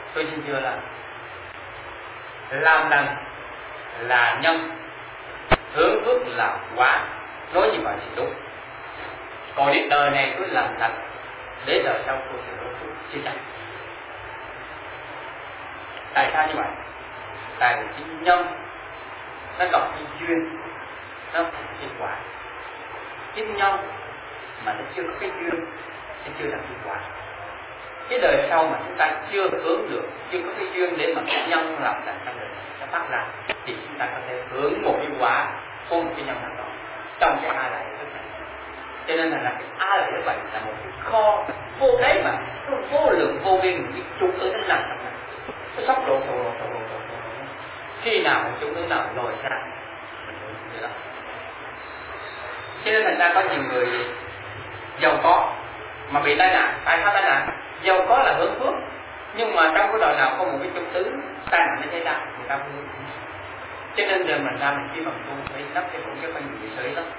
tôi xin thưa là làm lành là nhân, hướng phước là quả. Nói như vậy thì đúng. Còn đến đời này cứ làm lành, để đời sau tôi sẽ hướng phước chưa chắc. Tại sao như vậy? Tại vì cái nhân nó còn cái duyên, nó thành cái quả. Cái nhân mà nó chưa có cái duyên, nó chưa thành cái quả. Cái đời sau mà chúng ta chưa hướng được, chưa có cái duyên để mà cái nhân làm lành trong đời này nó phát ra, thì chúng ta có thể hưởng một cái quả của một cái nhân nào đó trong cái A Lại Thức này. Cho nên là cái A Lại Thức này là một cái kho vô đáy mà nó vô lượng vô biên, cái trung ứng năng trong này nó sắp độ khi nào một trung ứng nào lòi ra mình đó. Cho nên thành ra có nhiều người giàu có mà bị tai nạn. Tại sao tai nạn? Giàu có là hướng phước, nhưng mà trong cái đời nào có một cái trung tứ tai nạn nó xảy ra, người ta không hướng. Cho nên giờ mình ra mình khi mà tu phải nắm cái vững cho con người xử lý đó.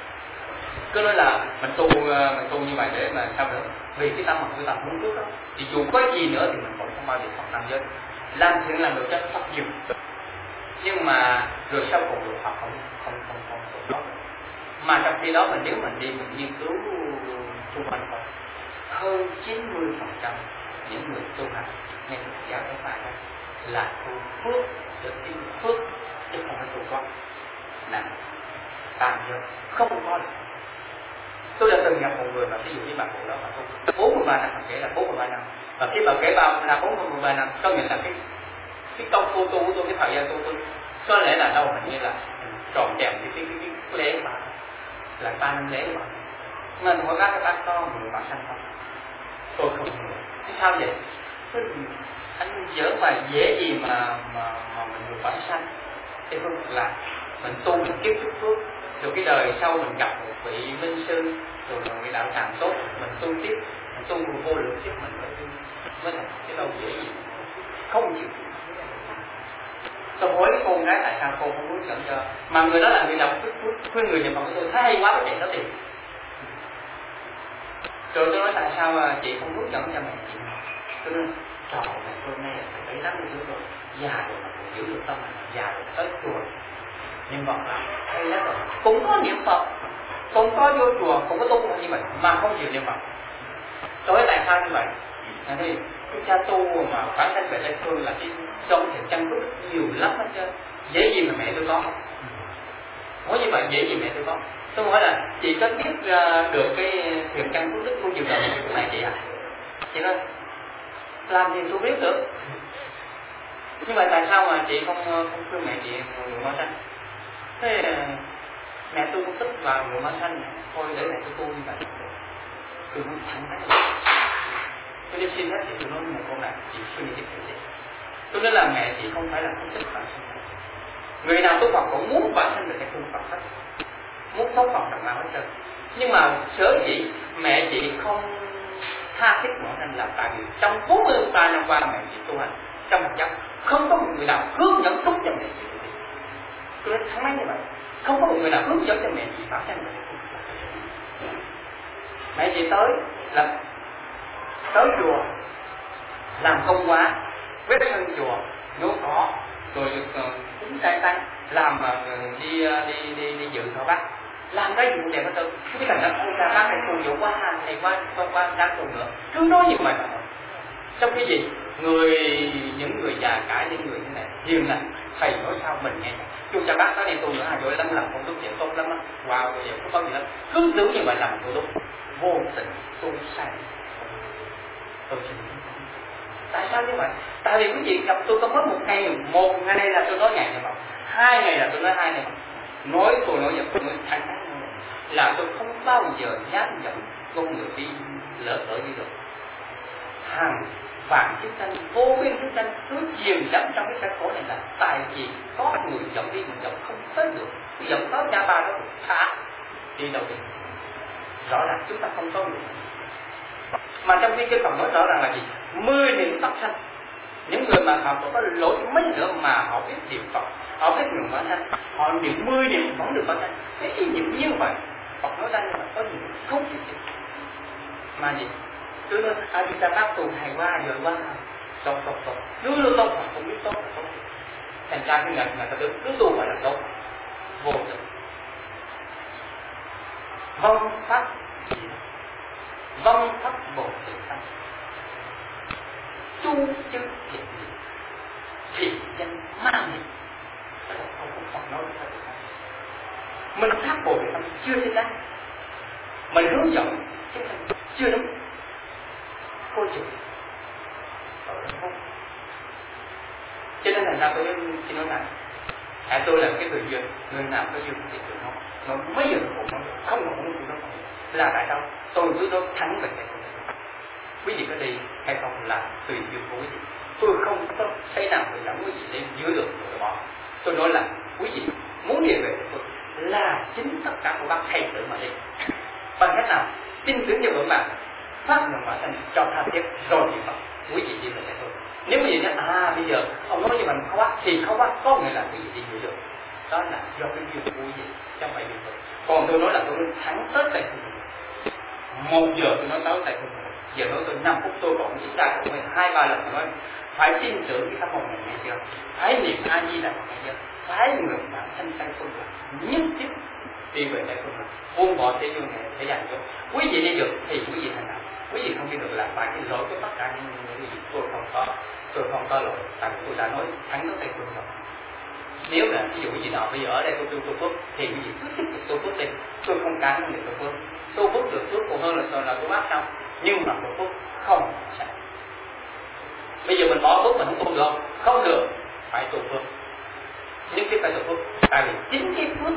Cứ nói là mình tu như vậy để mà sao nữa? Vì cái tâm mình tập hướng phước đó, thì dù có gì nữa thì mình cũng không bao giờ không làm giới. Làm thiện làm được cho Phật nhiều, nhưng mà rồi sau cùng được Phật không đó. Mà trong khi đó nếu mình đi mình nghiên cứu xung quanh thôi, hơn 90% những người tu hành nghe Phật giáo các bạn là tu phước để tin phước chứ không phải tu con là tàn nhẫn không có. Tôi đã từng gặp một người mà ví dụ như bà cụ đó mà tu 43 năm, kể là 43 năm, và khi bà kể bà là 43 năm, có nghĩa là cái công phu tu của tôi, cái thời gian tu tôi có lẽ là đâu hình như là tròn trèo cái lễ mà là 3 năm lễ mà nên hỏi các bác có người bạn sanh không? Tôi không hiểu. Sao vậy? Anh giỡn mà dễ gì mà mình được bản sanh? Thế không là mình tu mình kiếp chút phước, rồi cái đời sau mình gặp một vị minh sư, rồi người đạo tràng tốt, mình tu tiếp, mình tu vô lượng kiếp mình mới thành cái đâu dễ gì không chịu. Tôi hỏi con gái tại sao cô không muốn dẫn cho, mà người đó là người đọc khuyên người nhập Phật của tôi thấy hay quá, cái chuyện đó thì rồi tôi nói tại sao mà chị không hướng dẫn cho mẹ chị? Tôi nói trời mẹ tôi nay là phải 70 tuổi rồi, già rồi mà còn giữ được tâm mình, già rồi tới chùa niệm Phật là hay lắm rồi, cũng có niệm Phật, cũng có vô chùa, cũng có tu như vậy mà không chịu niệm Phật. Tôi nói tại sao như vậy? Thì cái cha tu mà bản thân về Tây Phương là cái trong thiện chân phước nhiều lắm hết trơn, dễ gì mà mẹ tôi có không? Nói như vậy dễ gì mẹ tôi có? Tôi hỏi là chị có biết được cái thiện căn phước đức của nhiều đời của mẹ chị à? Chị nói làm gì tôi biết được. Nhưng mà tại sao mà chị không khuyên mẹ chị người hóa sanh? Thế mẹ tôi cũng thích vào người hóa sanh, thôi để mẹ tôi tu như vậy. Tôi muốn thẳng thắn. Tôi đi xin hết thì tôi nói một câu này, chị suy nghĩ gì? Tôi nói là mẹ chị không phải là không thích bản thân. Người nào tu Phật cũng muốn bản thân mình sẽ tu Phật hết, muốn tốt Phật đằng nào hết trơn. Nhưng mà sở dĩ mẹ chị không tha thiết bản thân là tại vì trong 43 năm qua mẹ chị tu hành trong Phật giáo không có một người nào hướng dẫn tốt cho mẹ chị. Tôi nói thẳng như vậy, không có một người nào hướng dẫn cho mẹ chị bản thân mình. Mẹ chị tới chùa làm công quá, quét sân chùa, nhổ cỏ, rồi cúng trai tăng, làm đi dự thọ bác, làm cái gì cũng đẹp hết trơn. Cái thằng đó ôi ra bác này phù vụ quá, này quá đáng cùng nữa, cứ nói như vậy mà. Trong cái gì những người già cả những người như này hiền lành, thầy nói sao mình nghe. Chú cha bác nói này tu nữa rồi lắm làm công đức chuyện tốt lắm á, wow bây giờ không có gì lắm, cứ tưởng như vậy làm tu tốt, vô tình tu sai. Tôi xin tại sao như vậy? Tại vì quý vị gặp tôi có mất một ngày là tôi nói ngày này mà 2 ngày là tôi nói 2 ngày. Nói giật tôi nói thẳng là tôi không bao giờ dám dẫn con người đi lỡ như được. Hàng vạn chiến tranh, vô biên chiến tranh cứ chìm đắm trong cái xã khổ này là tại vì có người dẫn đi mình dẫn không tới được, dẫn tới nhà bà đó thả đi đâu đi. Rõ ràng chúng ta không có người. Mà trong khi cái phần nói rõ ràng là gì? 10 niệm tóc sanh. Những người mà họ có lỗi mấy nữa mà họ biết niệm Phật, họ biết niệm Phật sanh, họ niệm 10 niệm vẫn được Phật sanh. Cái ý niệm như vậy, Phật nói ra nhưng mà có niệm không chịu. Mà gì? Cứ nói, ta bác tu hay quá, rồi quá. tốt, luôn tốt mà không biết tốt là tốt. Thành ra cái người ta cứ tu gọi là tốt, vô tự. Vong pháp gì đó? Vong pháp bổ tự tâm. Tu chứ thiện gì? Thiện danh mang gì? Không nói được. Mình pháp bổ tự tâm chưa thấy đắc. Mình hướng dẫn chứ chưa đúng. Cô chịu. Cho nên thành ra tôi chỉ nói rằng tôi là cái người duyên, người nào có duyên thì tôi nói. Nó mấy giờ cũng nói được, không còn muốn tôi nói là tại sao tôi cứ nói thắng về cái này. Quý vị có đi hay không là tùy duyên của quý vị. Tôi không có thấy nào người dẫn quý vị lên dưới được rồi bỏ. Tôi nói là quý vị muốn đi về tôi là chính tất cả của bác thầy tự mà đi. Bằng cách nào? Tin tưởng vào vững vàng, phát nguyện quả thành cho tha thiết rồi thì Phật quý vị đi về tôi. Nếu quý vị nói bây giờ ông nói như mình khó quá thì khó quá, có nghĩa là quý vị đi được. Đó là do cái duyên của quý vị, chứ không phải duyên tôi. Còn tôi nói là tôi thắng tới tay tôi. 1 giờ tôi nói tới tay tôi. Giờ nói tôi 5 phút tôi còn nghĩ ra của mình 2-3 lần tôi nói phải tin tưởng cái pháp môn này nghe chưa? Phải niệm A Di Đà Phật nghe chưa? Phải nguyện bản thân tay tôi nhất thiết đi về tay tôi. Buông bỏ thế duyên này để dành cho quý vị đi được thì quý vị thành đạo. Quý vị không đi được là phải cái lỗi của tất cả những người gì tôi không có lỗi. Tại vì tôi đã nói thắng tới tay tôi rồi. Nếu là ví dụ quý vị nào bây giờ ở đây tôi tu phước thì quý vị cứ tiếp tục tu phước đi. Tôi không cản không được tu phước. Tu phước được phước còn hơn là tôi bắt xong. Nhưng mà tu phước không sai. Bây giờ mình bỏ phước mình không tu được không được, phải tu phước. Nhưng cái phải tu phước tại vì chính cái phước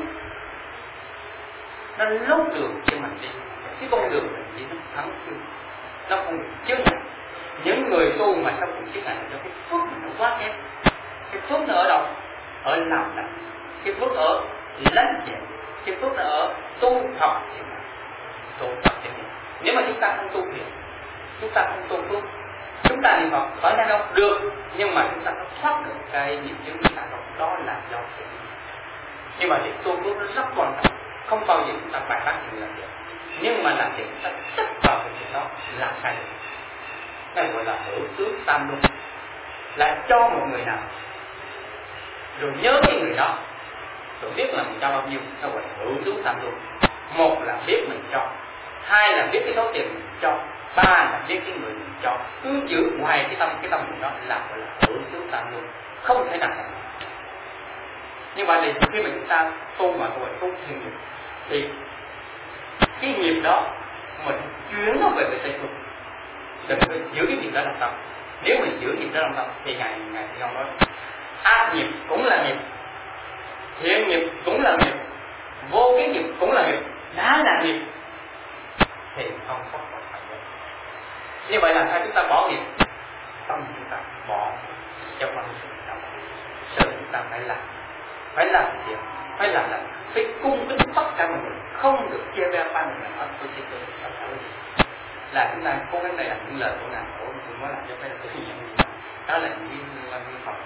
nó lót đường cho mình đi. Cái con đường mình đi nó thắng chưa, nó không được chướng ngại. Những người tu mà sao cũng chướng ngại cho cái phước mình nó quá kém. Cái phước nó ở đâu? Ở làm lành. Cái phước ở lánh nhẹ. Cái phước nó ở tu học thiện. Tu học thiện. Nếu mà chúng ta không tu thiện, chúng ta không tu phước, chúng ta niệm Phật phải ra đâu được, nhưng mà chúng ta không thoát được cái nghiệp chướng chúng ta không, đó là do thiện. Nhưng mà việc tu phước nó rất quan trọng, không bao giờ chúng ta bài bác người làm việc, nhưng mà làm việc chúng ta tất vào cái việc đó là sai được. Đây gọi là hữu tướng tam luân, là cho một người nào rồi nhớ cái người đó rồi biết là mình cho bao nhiêu, nó gọi là hữu tướng tam luân. Một là biết mình cho, hai là biết cái số tiền mình cho, ba là biết cái người mình cho. Cứ giữ hoài cái tâm mình đó là gọi là hữu tướng tam luân, không thể nào. Như vậy thì khi mà chúng ta tu mà gọi tu thiền nghiệp thì cái nghiệp đó mình chuyển nó về cái tây phương, đừng có giữ cái nghiệp đó trong tâm. Nếu mình giữ nghiệp đó trong tâm thì ngày thì không nói ác nghiệp cũng là nghiệp, thiện nghiệp cũng là nghiệp, vô cái nghiệp cũng là nghiệp, đã là nghiệp thì không có còn phải nữa. Như vậy là sao chúng ta bỏ nghiệp? Tâm chúng ta bỏ cho bằng sự động. Sự chúng ta phải làm thiện, phải làm lành, phải cung kính tất cả mọi người, không được chia ra ba người hết. Tôi xin tôi tất cả quý vị là chúng ta cố gắng đây là những lời của ngài tôi mới làm cho cái là tôi nhận đó là những nguyên Phật.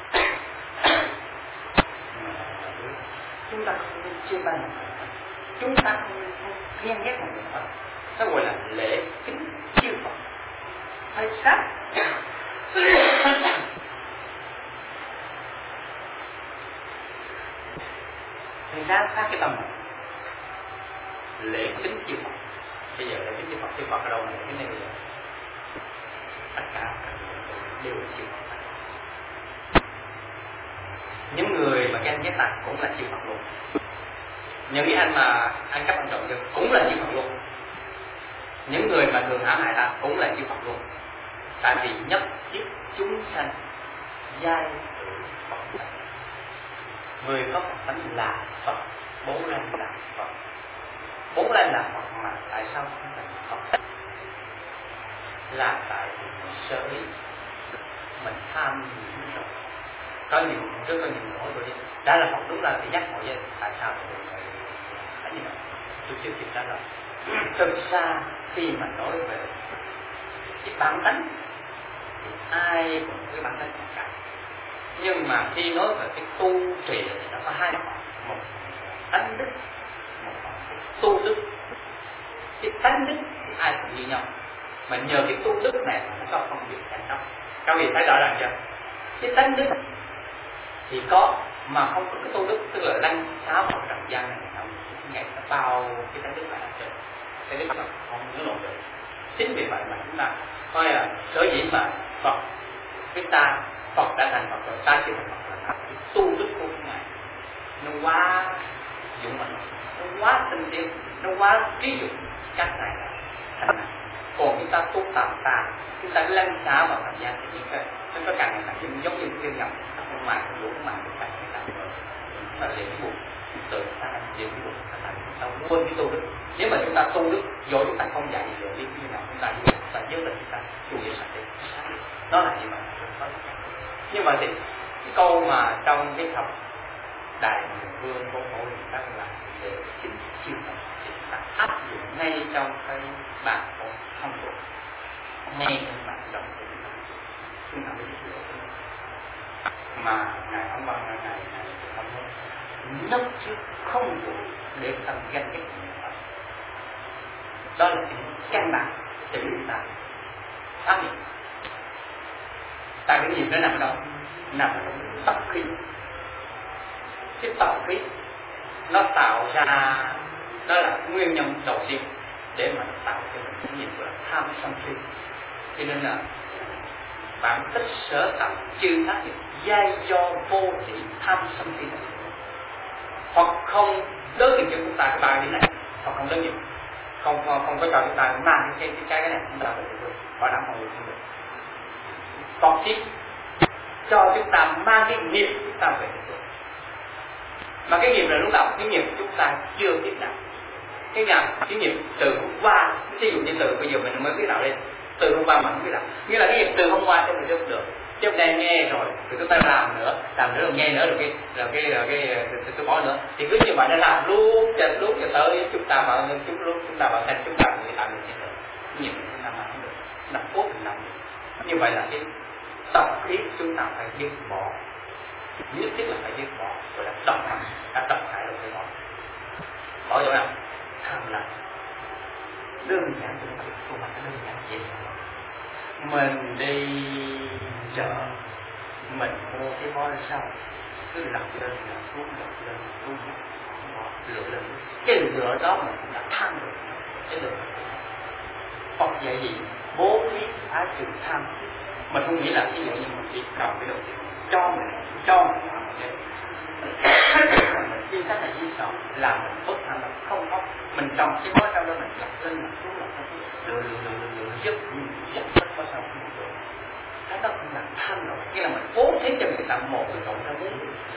Chúng ta không nên chia ba người, chúng ta không nên ghen ghét một người hết. Nó gọi là lễ kính chư Phật, phải sát. Thì ra sát cái tâm này. Lễ kính chư Phật. Bây giờ lễ kính chư Phật ở đâu này? Cái này bây giờ tất cả đều là chư Phật. Những người mà ghen ghét ta cũng là chư Phật luôn. Những cái anh mà ăn cắp ăn trộm cũng là chư Phật luôn. Những người mà thường hãm hại ta cũng là chư Phật luôn. Tại vì nhất thiết chúng sanh giai tự Phật tánh. Người có Phật tánh là Phật, bốn lên là Phật. Bốn lên là Phật mà tại sao không phải Phật? Là tại sở ý mình tham nhiều rồi. Có nhiều rất có nhiều lỗi rồi đi. Đã là Phật đúng là thì nhắc mọi người tại sao tôi phải như vậy? Tôi chưa kịp trả lời. Thực ra khi mà nói về cái bản tánh thì ai cũng có cái bản tánh khác cả. Nhưng mà khi nói về cái tu trì thì nó có hai mặt, một tánh đức, một tu đức. Cái tánh đức thì ai cũng như nhau, mà nhờ cái tu đức này nó có công việc thành công. Các vị thấy rõ ràng chưa? Cái tánh đức thì có mà không có cái tu đức, tức là lăn xáo vào trần gian này không, ngày nó bao cái tánh đức lại ở trên, cái đức là không nhớ lộn được. Chính vì vậy mà chúng ta coi là sở dĩ mà Phật chúng ta Phật đã thành Phật rồi, ta chưa thành Phật là ta tu đức của ngài nó quá dũng mạnh, nó quá tinh tiến, nó quá trí dụng, cách này là thành này. Còn chúng ta tu tạm tà, chúng ta lăn xả vào trần gian thì những cái nó có càng ngày càng giống như cái ngầm không màng không đủ không màng được càng ngày càng rồi mà dễ buồn tự ta dễ buồn ta quên cái tu đức. Nếu mà chúng ta tu đức rồi chúng ta không dạy gì rồi đi như nào chúng ta nhớ là chúng ta tu về sạch đi, đó là như vậy. Như vậy thì cái câu mà trong cái học Đại Vương Vô Phổ chúng ta là để chính chiêu này chúng ta áp dụng ngay trong cái bản thông tục, ngay trong bản dòng của chúng ta mới được mà ngài ông bà ngài không nhất chứ không đủ để thành danh cái gì. Đó là cái căn bản để chúng ta phát hiện. Tại cái gì nó nằm đâu? Nằm ở tập khí. Cái tập khí nó tạo ra, đó là nguyên nhân đầu tiên để mà tạo cho mình cái gì gọi là tham sân si. Cho nên là bản chất sở tập chư phát hiện giai do vô thị tham sân si. Hoặc không đối nghiệp cho chúng ta cái bài đi này, hoặc không đối nghiệp, không có cho chúng ta mang cái này chúng ta được bảo đảm không được. Còn chỉ cho chúng ta mang cái nghiệp chúng ta về được. Mà cái nghiệp là lúc đầu cái nghiệp chúng ta chưa biết nào. Cái nghiệp từ hôm qua, ví dụ như từ bây giờ mình mới biết đạo lên, từ hôm qua mà không biết đạo, nghĩa là cái nghiệp từ hôm qua cho mình biết được. Chứ hôm nay nghe rồi chúng ta làm nữa rồi nghe nữa rồi cái tôi bỏ nữa thì cứ như vậy nó làm luôn cho tới chúng ta mà chúng ta thành chúng ta người làm được gì được, nhiều chúng ta làm không được, là cố tình làm được. Như vậy là cái tập khí chúng ta phải dứt bỏ, nhất thiết là phải dứt bỏ, gọi là độc hành, đã độc hại rồi phải bỏ chỗ nào? Tham lam. Đơn giản không phải đơn giản gì. Mình đi chợ, mình mua cái bó rau, cứ lật lên xuống, lựa lên. Cái lựa đó mình cũng đã tham rồi, cái lựa. Phật dạy gì? Bố thí phải trừ tham. Mình không nghĩ là ví dụ như mình chỉ cầm cái đồ cho mình mình chuyên sách là gì sao làm mình bớt tham là không có, mình trồng cái bó rau đó mình lật lên lật xuống lựa giúp giảm bớt bó rau không được. Cái đó cũng là tham rồi, nghĩa là mình bố thí cho người ta một người cộng ra muốn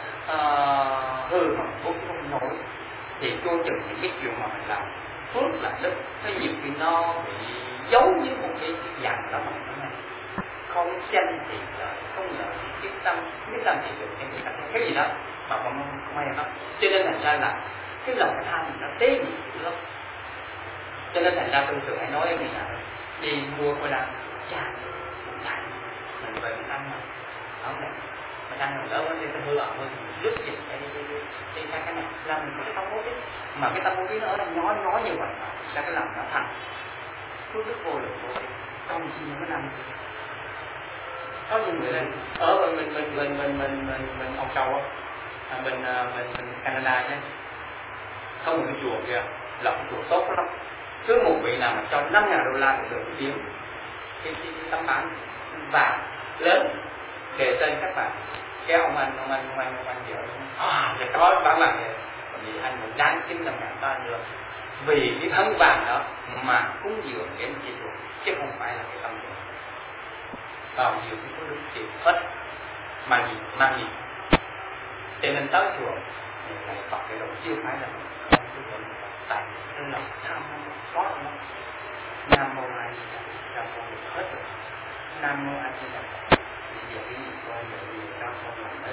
hư mà bố thí không nổi thì vô chừng những cái chuyện mà mình làm phước là đức, cái nhiều khi nó bị giấu với một cái dạng đó mà nó không tranh thì không ngờ cái tâm thì được cái gì đó mà không may lắm. Cho nên thành ra là cái lòng tham nó tế nhị lắm. Cho nên thành ra tôi thường hay nói với mình là đi mua coi là cha mình về mình ăn mà không này mình ăn rồi lớn lên cái hư ẩm hơn rút gì cái này là mình có cái tâm bố thí mà cái tâm bố thí nó ở nói như vậy mà ra cái lòng nó thành phước đức vô lượng vô thí không chi mới năm. Có những người lên ở mình Âu Châu á, mình Canada nhé, có một cái chùa kia là một chùa tốt lắm, cứ một vị nào mà cho $5,000 thì được kiếm cái tấm bản vàng lớn để trên các bạn. Cái ông anh vợ thì có bản vàng vậy, vì anh một đáng $900,000 ta được vì cái thắng vàng đó mà cúng dường để mình chùa chứ không phải là cái tâm địa. Bao nhiêu cái có đức thì hết mang gì cho nên tới chùa thầy Phật cái đầu chưa phải là không có tại cái lòng tham có lắm. Nam mô A Di Đà Phật, trong con được hết rồi. Nam mô A Di Đà Phật. Bây giờ cái gì coi là gì trong con làm đấy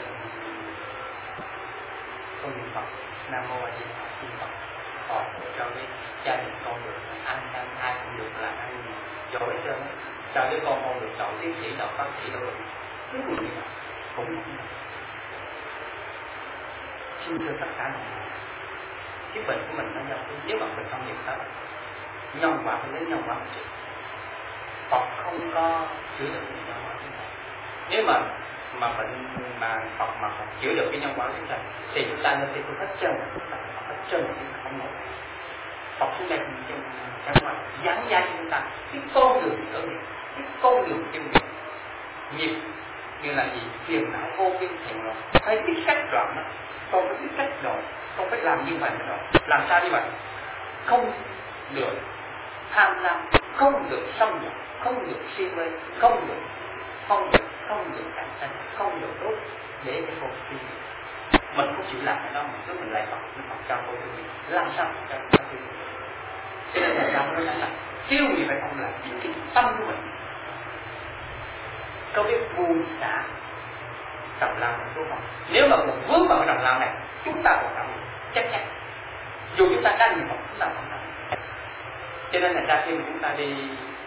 con niệm Phật. Nam mô A Di Đà Phật, xin Phật phò hộ cho cái gia đình con được ăn ai cũng được làm ăn giỏi hết trơn. Cho cái con được đậu tiến sĩ, đậu bác sĩ, đậu được cứ gì vậy cũng xin thưa tất cả mọi người, cái bệnh của mình nó do nếu mà mình không nhận ra nhân quả phải lấy nhân quả một chuyện. Phật không có chữa được nhân quả như vậy. Nếu mà bệnh mà Phật chữa được cái nhân quả chúng ta thì chúng ta nên đi hết trơn, hết trơn không nổi. Phật xuống đây trong ngoài giảng dạy chúng ta cái con đường khởi nghiệp, cái con đường chân nghiệp, nghiệp như là gì, phiền não vô biên thiện rồi, phải biết cách đoạn đó, con phải biết cách đoạn, con phải làm như vậy rồi, làm sao như vậy, không được tham lam, không được xâm nhập, không được si mê, không được cạnh tranh, không được đốt để cho con suy nghĩ. Mình không chịu làm cái đó, mình cứ mình lại Phật cho con suy nghĩ, làm sao cho con suy nghĩ. Cho nên là làm nó là siêu gì phải không, là chính cái tâm của mình có biết buông xả đồng lao này đúng không? Nếu mà còn vướng vào cái đồng lao này, chúng ta còn làm chắc chắn dù chúng ta đang niệm Phật chúng ta còn làm. Cho nên là ra khi mà chúng ta đi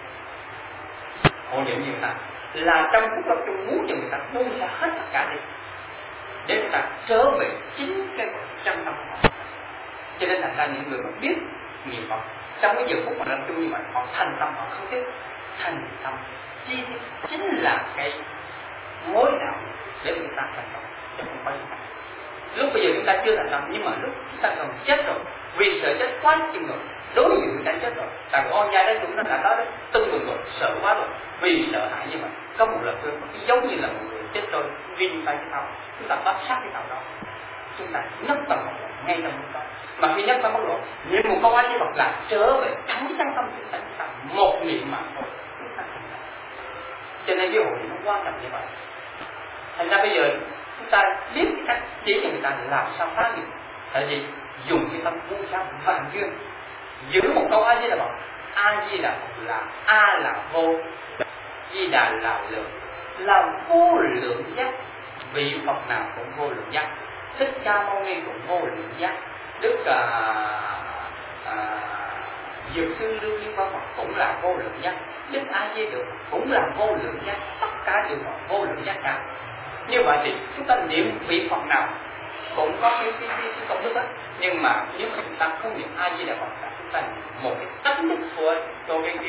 hội niệm như người ta là trong phút lâm chung muốn cho người ta buông xả hết tất cả đi để người ta trở về chính cái chân tâm của họ. Cho nên là ra những người mà biết niệm Phật trong cái giờ phút mà lâm chung như vậy, họ thành tâm, họ không thích thành tâm chi chính là cái mối đạo để người ta thành công, chứ không phải lúc bây giờ chúng ta chưa thành công, nhưng mà lúc chúng ta còn chết rồi, vì sợ chết quá chừng rồi, đối với người ta chết rồi, tại vì oan gia đấy chúng ta đã nói đấy, tung người rồi, sợ quá rồi, vì sợ hãi như vậy, có một lần tôi giống như là một người chết rồi, vì tay cái tàu, chúng ta bám sát cái tàu đó, chúng ta nhấc tâm bất lộ ngay trong lúc đó, mà khi nhấc tâm bất lộ, niệm một câu A Di Phật là trở về thắng trong tâm chúng ta một niệm mà thôi. Cho nên cái hội nó quan trọng như vậy. Thành ra bây giờ chúng ta biết cái cách chỉ cho người ta làm sao phá nghiệp. Tại vì dùng cái tâm buông xả vạn duyên, giữ một câu A Di Đà Phật. A Di Đà Phật là A là vô, Di Đà là lượng, là vô lượng giác. Vị Phật nào cũng vô lượng giác. Thích Ca Mâu Ni cũng vô lượng giác. Đức Dược Sư Lưu Ly Phật cũng là vô lượng giác. Đức A Di Đà cũng là vô lượng giác. Tất cả đều là vô lượng giác cả. Như vậy thì chúng ta niệm vị Phật nào cũng có cái công đức đó. Nhưng mà nếu mà chúng ta không niệm A Di Đà Phật, chúng ta niệm một cái tánh đức của cái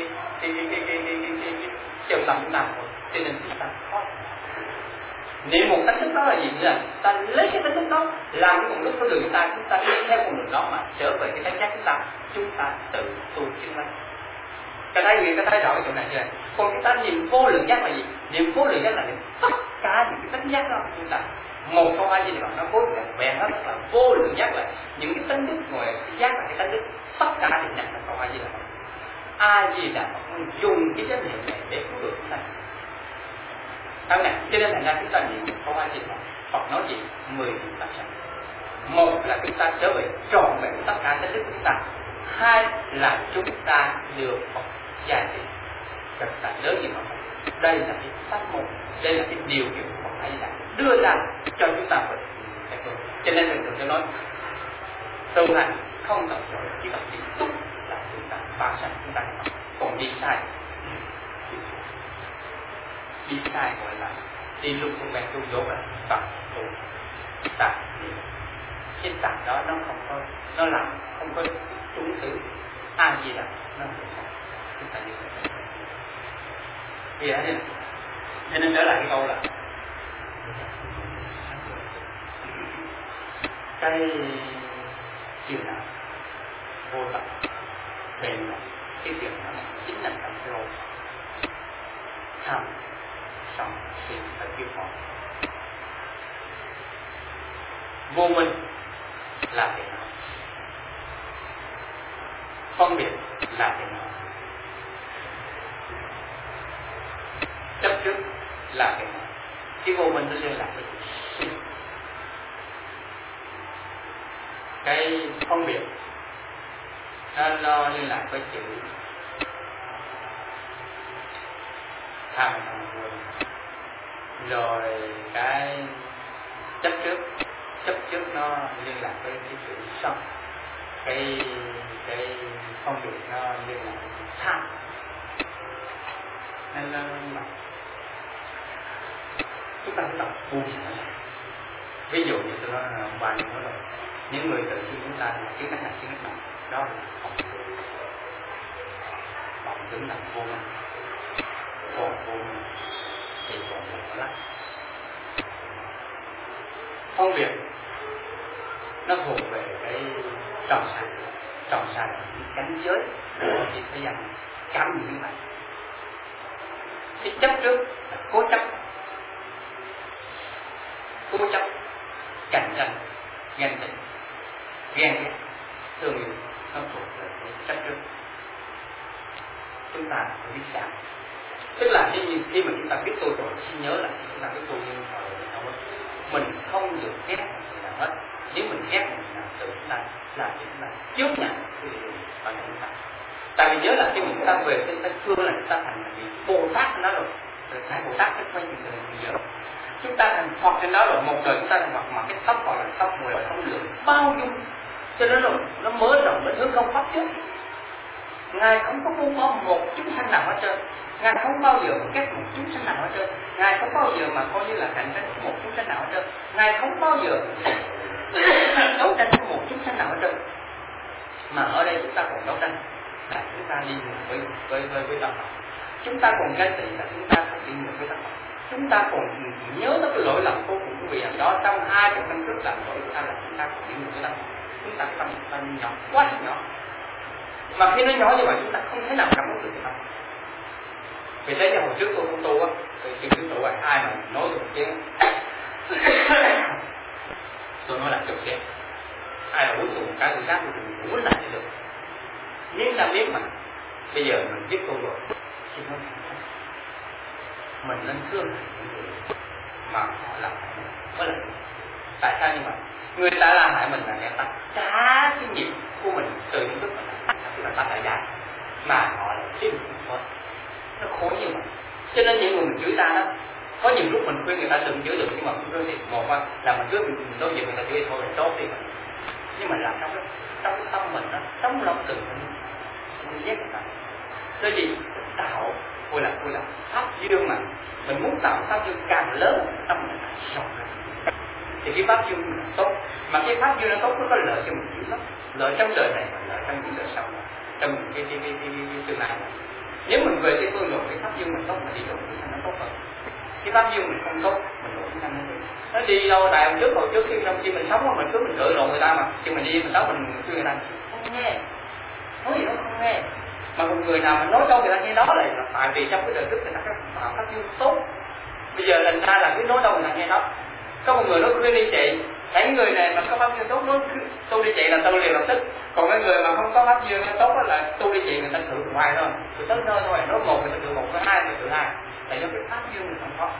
chân tâm chúng ta thôi. Cho nên chúng ta khó. Niệm một tánh đức đó là gì? Là ta lấy cái tánh đức đó làm cái công đức của đường chúng ta đi theo con đường đó mà trở về cái tánh giác chúng ta tự tu chứng minh. Cái thấy rõ cái chỗ này chưa? Còn chúng ta niệm vô lượng giác là gì? Niệm vô lượng giác là niệm tất cả những cái tánh giác đó chúng ta. Một câu A Di Đà Phật nó phối cả vẹn hết là vô lượng giác là những cái tánh đức ngoài cái giác là cái tánh đức, tất cả đều nhắc là câu A Di Đà Phật. A Di Đà Phật dùng cái danh hiệu này để cứu được chúng ta. Đó này, cho nên thành ra chúng ta niệm câu A Di Đà Phật. Phật nói gì? 10 điều tác sanh. Một là chúng ta trở về trọn vẹn tất cả tánh đức của chúng ta. Hai là chúng ta được Phật gia trị rất là lớn như vậy. Đây là cái pháp môn, đây là cái điều kiện Phật phải là đưa ra cho chúng ta phải. Cho nên mình thường nói tu hành không cần rồi, chỉ cần đi túc là chúng ta phá sanh chúng ta. Còn đi sai gọi là đi lung tung bèn tu dốt là tập tu tập niệm. Cái tập đó nó không có, nó làm không có trúng thứ A Di Đà, nó không có chúng ta như vậy. Vì thế nên trở lại cái câu là cái chuyện nào vô tập bền là cái chuyện đó chính là tập vô tham sân si và kiêu ngạo. Vô minh là cái nào, phân biệt là cái nào, chấp trước là cái nào. Cái vô minh nó liên lạc với cái phân biệt, nó liên lạc với chữ tham quên. Rồi cái chấp trước nó liên lạc với cái chữ sân. Cái phân biệt nó liên lạc với tham. Nên là chúng ta phải tập buông xả. Ví dụ như tôi nói là ông bà nói là những người tự xưng chúng ta là chứng đắc này chứng đắc này, đó là vọng tưởng là vô minh, còn vô minh thì còn nhỏ lắm. Phân biệt nó thuộc về cái tròn sạch cảnh giới của cái thế gian cảm như vậy. Cái chấp trước là cố chấp, cạnh tranh, ganh tị, ghen ghét, thương yêu, nó thuộc về cái chấp trước. Chúng ta phải biết sao, tức là khi mà chúng ta biết tôi rồi, xin nhớ là chúng ta biết tôi nhưng mà mình không được ghét người nào hết. Nếu mình ghét người nào tự chúng ta làm cho chúng ta chấp nhận cái điều bản thân chúng ta. Tại vì nhớ là khi mình chúng ta về chúng ta thương là chúng ta thành vị Bồ Tát nó rồi, Đại Bồ Tát cái quay từ giờ chúng ta thành Phật trên đó rồi, một đời chúng ta thành Phật mà cái tóc gọi là tóc người là không lượng bao dung, cho nên rồi nó mới rộng đến hướng không pháp trước. Ngài không có buông bỏ một chúng sanh nào hết trơn, Ngài không bao giờ ghét một chúng sanh nào hết trơn, Ngài không bao giờ mà coi như là cạnh tranh một chúng sanh nào hết trơn, Ngài không bao giờ đấu tranh với một chúng sanh nào hết trơn. Mà ở đây chúng ta còn đấu tranh là chúng ta đi ngược với đạo Phật, chúng ta còn ganh tị là chúng ta còn đi ngược với đạo Phật, chúng ta còn nhớ tới cái lỗi lầm vô cùng của vị đó trong 200 năm trước làm lỗi của ta là chúng ta còn đi ngược với đạo Phật. Chúng ta tâm nhỏ quá nhỏ, mà khi nó nhỏ như vậy chúng ta không thể nào cảm ứng được cái tâm. Vì thế hồi trước tôi không tu á, tôi chưa tu ai mà nói được chứ tôi nói là chụp xe, ai là muốn tu một cái người khác thì cũng muốn làm cho được. Nhưng ta biết mà bây giờ mình biết tu rồi, xin nói mình nên thương những người mà họ làm hại mình mới là. Tại sao như vậy? Người ta làm hại mình là người ta trả cái nghiệp của mình từ những lúc mình tức là ta đã dài mà họ lại kiếm một thôi, nó khổ như vậy. Cho nên những người mình chửi ta đó, có nhiều lúc mình khuyên người ta đừng chửi được, nhưng mà không thì một là mình cứ mình đối diện người ta chửi thôi là tốt đi, nhưng mà làm trong cái tâm mình đó, trong lòng từ mình ghét người ta. Cái gì tạo gọi là pháp dương mà mình muốn tạo pháp dương càng lớn tâm mình càng sâu thì cái pháp dương là tốt, mà cái pháp dương nó tốt nó có lợi cho mình dữ lắm, lợi trong đời này và lợi trong những đời sau, trong cái tương lai này. Nếu mình về cái phương độ cái pháp dương mình tốt mà đi độ nó tốt hơn. Cái pháp dương mình không tốt mình độ chúng sanh nó đi đâu đại hồi trước khi trong khi mình sống mà mình cứ mình cự lộn người ta mà khi mình đi mình sống mình khuyên người ta không nghe, nói gì nó không nghe. Mà một người nào mà nói cho người ta nghe đó là tại vì trong cái đời trước người ta có pháp dương tốt, bây giờ thành ra là cứ nói đâu người ta nghe đó. Có một người nói khuyên đi chị, thấy người này mà có pháp dương tốt nói tu đi chị là tu liền lập tức, còn cái người mà không có pháp dương tốt là tu đi chị người ta thử hoài thôi, từ tới nơi thôi, nói một người ta thử một, nói hai người ta thử hai, tại do cái pháp dương mình không có.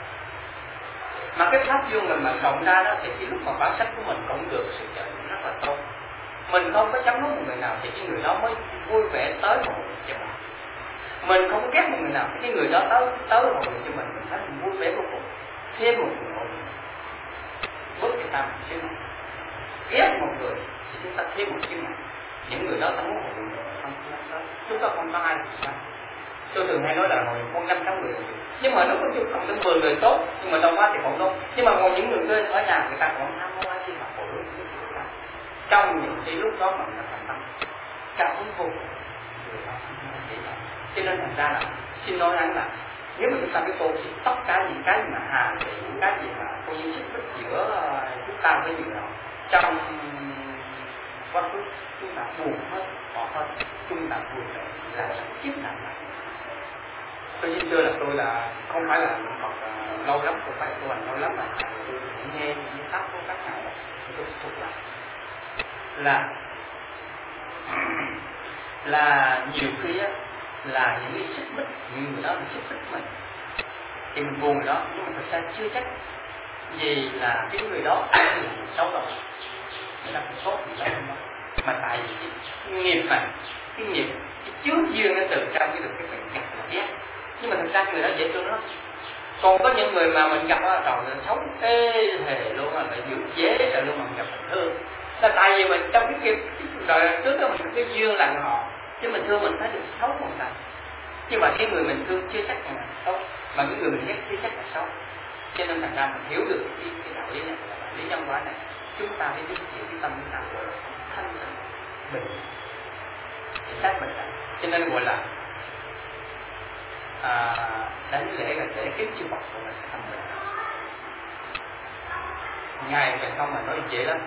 Mà cái pháp dương mình mà cộng ra đó thì cái lúc mà bản sắc của mình cũng được sự trợ rất là tốt. Mình không có chống đối một người nào thì cái người đó mới vui vẻ tới một người cho mình. Mình không ghét một người nào thì cái người đó tới một người cho mình thấy mình vui vẻ vô cùng. Thêm một người hộ bớt cái tâm một xíu này. Ghét một người thì chúng ta thêm một xíu này. Những người đó ta muốn hộ người không tới. Chúng ta không có ai làm sao. Tôi thường hay nói là ngồi con 5-6 người, nhưng mà nó có chụp cộng đến 10 người tốt, nhưng mà đâu quá thì không tốt. Nhưng mà ngồi những người bên ở nhà người ta còn tham hoa chi mà khổ lắm. Trong những cái lúc đó mà người ta thành tâm cảm hứng vô cùng. Cho nên thành ra là xin nói anh là nếu mà chúng ta biết tu thì tất cả những cái mà hà thì những cái gì mà có những xích mích giữa chúng ta với người nào trong quá khứ chúng ta buồn hết, bỏ hết, chúng ta buồn là kiếp nào lại. Tôi xin thưa là tôi là không phải là Phật lâu lắm, không phải tu hành lâu lắm mà tôi nghe những pháp của các ngài tôi thuộc là nhiều khi á là những cái xích mích, những người đó là xích mích mình thì mình buồn người đó, nhưng mà thật ra chưa chắc vì là cái người đó là xấu rồi người ta cũng tốt gì đó mà tại vì cái nghiệp mà cái nghiệp cái chướng duyên nó từ trong cái được cái mình gặp là ghét, nhưng mà thật ra người đó dễ thương lắm. Còn có những người mà mình gặp ở đầu là xấu ê hề luôn, là giữ dễ sợ luôn mà mình gặp mình thương, là tại vì mình trong cái đời trước đó mình cái duyên lành họ, chứ mình thương mình thấy được xấu của người ta. Nhưng mà cái người mình thương chưa chắc là xấu, mà cái người mình ghét chưa chắc là xấu. Cho nên thành ra mình hiểu được cái đạo lý này, đạo lý nhân quả này, chúng ta mới biết chịu cái tâm chúng ta gọi là thanh tịnh bình, để xác mình lại. Cho nên gọi là đánh lễ là lễ kính chư Phật của mình sẽ thành được. Ngày về không mà nói dễ lắm.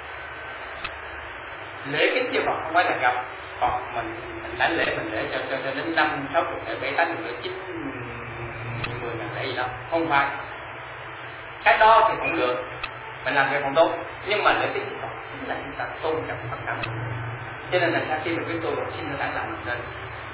Lễ kính chư Phật không phải là gặp Phật mình đánh lễ, mình lễ cho đến 5, 6, 7, 8, 9, 10 ngàn lễ gì đó, không phải. Cái đó thì cũng được, mình làm việc còn tốt, nhưng mà lễ kính chư Phật chính là chúng ta tôn trọng tất cả. Cho nên là khi mình biết tôi xin nó lại làm mình nên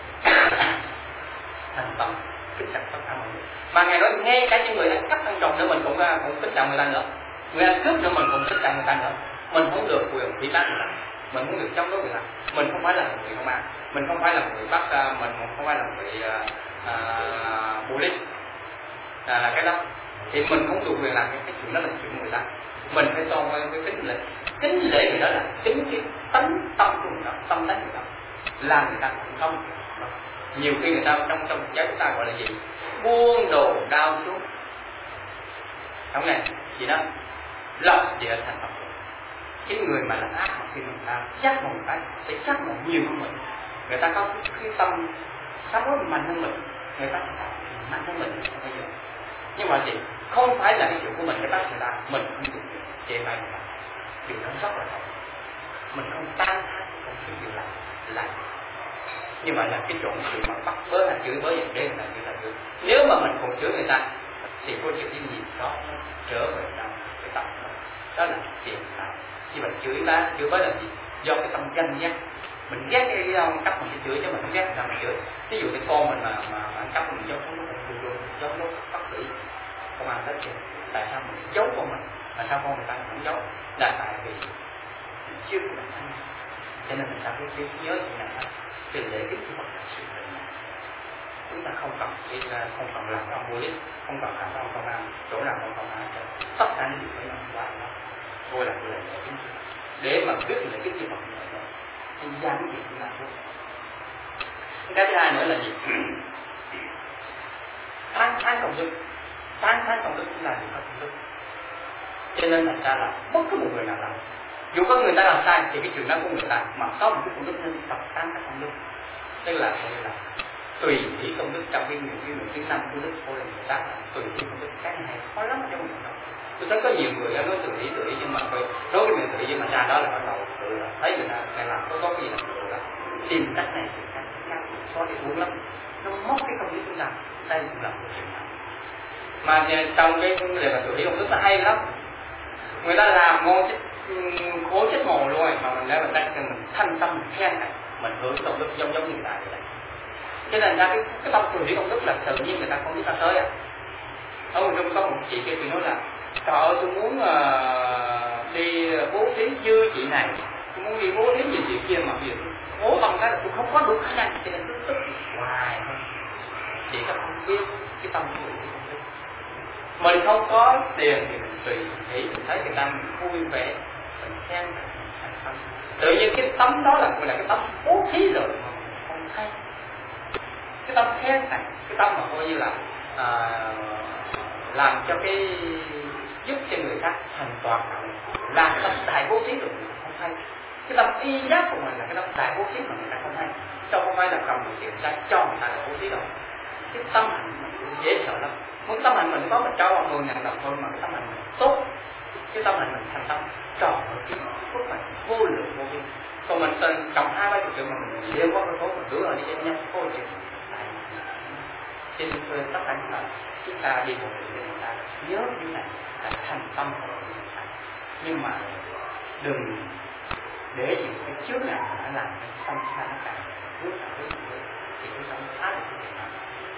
thành tâm kính trọng tất cả mọi người. Mà ngày đó ngay cả những người ăn cắp ăn trộm nữa mình cũng kính trọng người ta nữa, người ăn cướp nữa mình cũng kính trọng người ta nữa. Mình không được quyền phỉ báng người ta, mình không được chống đối người ta. Mình không phải là người công an, mình không phải là người bắt, mình không phải là người police, là cái đó thì mình không được quyền làm cái chuyện đó là chuyện của người ta. Mình phải tôn cái kính lễ người đó là kính cái tánh tâm của người đó, tâm tánh người đó, làm người ta cũng không. Nhiều khi người ta trong giáo chúng ta gọi là gì, buông đồ đao xuống, không này gì đó lập địa thành Phật. Cái người mà làm ác mà khi người ta giác một cái sẽ giác một nhiều hơn mình, người ta có cái tâm sám hối mạnh hơn mình, người ta mạnh hơn mình bây giờ. Nhưng mà gì, không phải là cái chuyện của mình cái bắt người ta, mình không được chê bai người ta, điều đó rất là tốt. Mình không tan thán, không chịu điều lại. Nhưng mà là cái chỗ sự mà bắt bớ là chửi bớiอย่างđây là như là được. Nếu mà mình không chửi người ta thì có chuyện cái gì đó trở về trong cái tâm đó là chuyện sao? Khi mình chửi bới là gì? Do cái tâm ganh ghét. Mình ghét cái ăn cắp mình sẽ chửi, chứ mình không ghét người ta mình chửi. Ví dụ cái con mình mà ăn cắp mình giấu nó bất tử, công an tới chuyện tại sao mình giấu con mình, tại sao con người ta không giấu, là tại vì mình chưa có bản thân. Cho nên mình ta phải nhớ chuyện này là từ lễ kính chư Phật là sự bình an. Chúng ta không cần làm ông police, không cần làm ông công an, chỗ nào ông công an cho tất cả những điều phải làm qua đó. Tôi là lễ kính chư Phật để mà biết lễ kính chư Phật như vậy đó, thì ra cái gì cũng làm luôn. Cái thứ hai nữa là gì? Tán công đức, tán công đức cũng là điều có công đức. Cho nên thành ra là bất cứ một người nào làm, dù có người ta làm sai thì cái chuyện đó của người ta mà có một cái công đức nên tập tán các công đức. Tức là tùy ý công đức trong cái người thứ 5 công đức thôi là người ta là tùy ý công đức. Cái này khó lắm trong mình đâu. Tôi thấy có nhiều người nói tùy ý nhưng mà nói cái miệng tùy ý mà ra đó là bắt đầu tự thấy người ta làm có cái gì là tự là tìm cách này tìm cách khác xóa đi uống lắm, nó mất cái công đức chúng ta. Đây cũng là một chuyện này. Mà trong cái vấn đề mà xử lý công đức nó hay lắm, người ta làm ngon chết khổ chết mồ luôn mà mình để mình đặt cho mình thanh tâm mình khen này, mình hưởng công đức giống người ta vậy. Cho nên ra cái tâm xử lý công đức là tự nhiên người ta không biết ta tới à. Ở một trong có một chị kia tôi nói là trời ơi tôi muốn đi bố thí dư chị này, tôi muốn đi bố thí như chị kia mà bây giờ cố tâm cái là tôi không có đủ khả năng, cho nên tôi tức hoài thôi. Chị ta không biết cái tâm của mình không có tiền thì mình tùy nghĩ, mình thấy người ta mình vui vẻ, mình khen, mình thành. Tự nhiên cái tấm đó là gọi là cái tấm bố thí rồi mà mình không thấy. Cái tâm khen này, cái tâm mà coi như là làm cho cái giúp cho người khác thành toàn là cái tâm đại bố thí rồi mình không thấy. Cái tâm y giác của mình là cái tâm đại bố thí mà người ta không thấy. Đâu không phải là cầm một tiền ra cho người ta là bố thí đâu. Cái tâm hành mình dễ sợ lắm. Muốn tâm hành mình có mình cho 10.000 đồng thôi mà cái tâm hành mình tốt, cái tâm hành mình thành tâm tròn ở cái phước mình vô lượng vô biên. Còn mình trồng 20-30 triệu mà mình đều có cái số mình cứ ở đi em nhau vô chuyện này. Trên tất cả chúng ta đi một đường chúng ta nhớ như này là thành tâm của người ta. Nhưng mà đừng để gì cái trước này nó làm cái tâm chúng ta nó càng bước thì chúng ta mới thoát được cái này.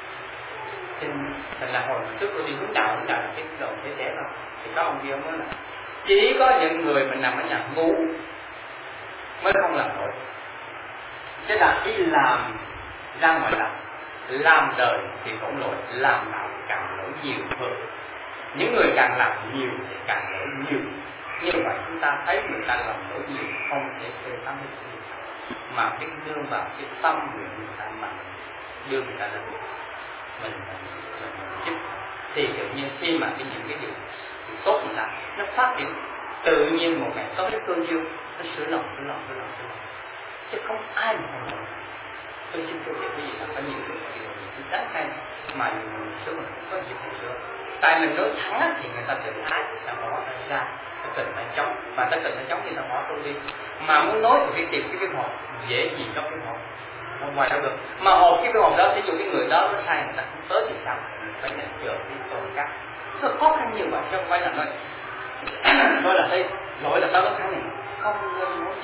Nên là hồi trước tôi đi hướng đạo là cái đầu thế trẻ thôi, thì có ông kia ông nói là chỉ có những người mình nằm ở nhà ngủ mới không làm nổi. Thế là khi làm ra ngoài làm đời thì cũng lỗi, làm đạo càng lỗi nhiều hơn. Những người càng làm nhiều thì càng lỗi nhiều. Như vậy chúng ta thấy người ta làm lỗi nhiều không thể phê phán được gì, mà cái nương vào cái tâm nguyện người ta mà đưa người ta lên mình giúp, thì tự nhiên khi mà những cái điều tốt người ta nó phát triển tự nhiên một ngày có cái cơn duyên nó sửa lòng chứ không ai mà không làm. Tôi xin thưa quý vị là có nhiều điều chính xác hay mà số mình không có dịp hồi xưa. Tại mình nói thắng thì người ta tự ái, ta bỏ ra, ta cần phải chống, mà ta cần phải chống thì ta bỏ tôi đi. Mà muốn nói thì phải tìm cái hồn dễ gì trong cái hồn, không ngoài đâu được. Mà hồn cái hồn đó, ví dụ cái người đó nó sai người ta không tới thì sao? Mình phải nhận chờ cái tội khác. Rất khó khăn như vậy, chứ không phải là nói là đây lỗi là tao nó thắng này, không nên nói gì.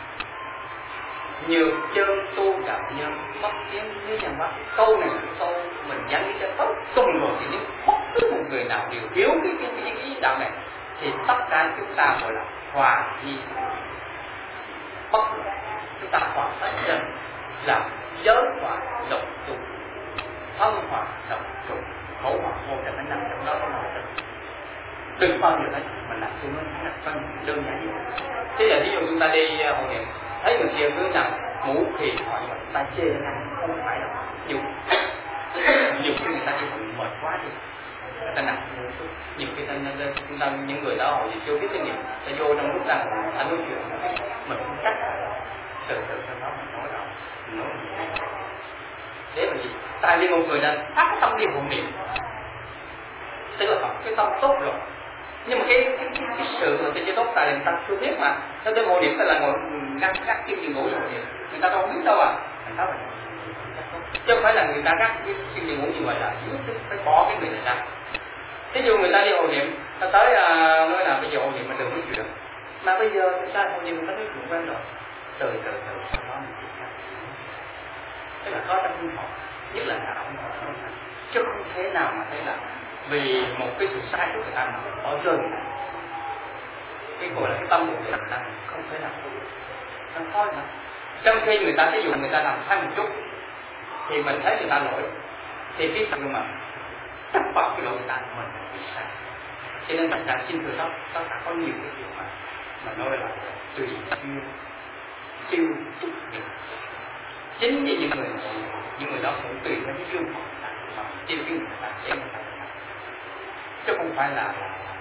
Nhiều chân tu gặp nhân bất tiến như nhân bất. Câu này là câu mình dám nghĩ cho tốt cùng rồi, thì nếu bất cứ một người nào đều thiếu cái ý đạo này thì tất cả chúng ta gọi là hòa nhi bất luận. Chúng ta hòa tất chân là giới hòa độc tu, thân hòa độc tu, khẩu hòa vô là nó nằm trong đó có nội tình. Đừng bao giờ nói mình làm tôi mới thấy là phân đơn giản như vậy. Thế là ví dụ chúng ta đi hội niệm thấy người kia cứ nằm ngủ thì hỏi mà ta chê nằm không phải đâu. Nhiều khi người ta chỉ còn mệt quá đi, người ta nằm ngủ xuống. Nhiều khi chúng ta những người đó họ gì chưa biết kinh nghiệm, ta vô trong lúc rằng ta nói chuyện mình không chắc từ sau đó mình nói đâu, mình nói gì thế là gì? Tại vì một người đã phát cái tâm đi hội niệm, tức là cái tâm tốt rồi. Nhưng mà cái sự mà trên tốt tại là người ta chưa biết mà. Theo tới hội niệm ta là ngồi gác kim giường ngủ rồi hội niệm, người ta đâu biết đâu à. Người ta chứ không phải là người ta gác kim giường ngủ như vậy là yếu phải bỏ cái người này ra. Ví dụ người ta đi hội niệm, ta tới nói là bây giờ hội niệm mình đừng nói chuyện. Mà bây giờ chúng ta hội niệm mình có nói chuyện quen rồi. Từ sau đó mình tiếp theo. Tức là có trong tinh thần, nhất là đạo chứ không thể nào mà thấy là vì một cái sự sai của người ta mà bỏ rơi cái gọi là cái tâm của người ta không thể nào nó thôi nữa. Trong khi người ta ví dụ người ta làm sai một chút thì mình thấy người ta lỗi thì cái sự mà chấp vào cái lỗi người ta mình bị sai. Cho nên mình đã xin thưa đó có nhiều cái chuyện mà nói là tùy siêu túc nghiệp. Chính vì những người đó cũng tùy theo cái duyên mà tiêu cái người ta sẽ người ta, chứ không phải là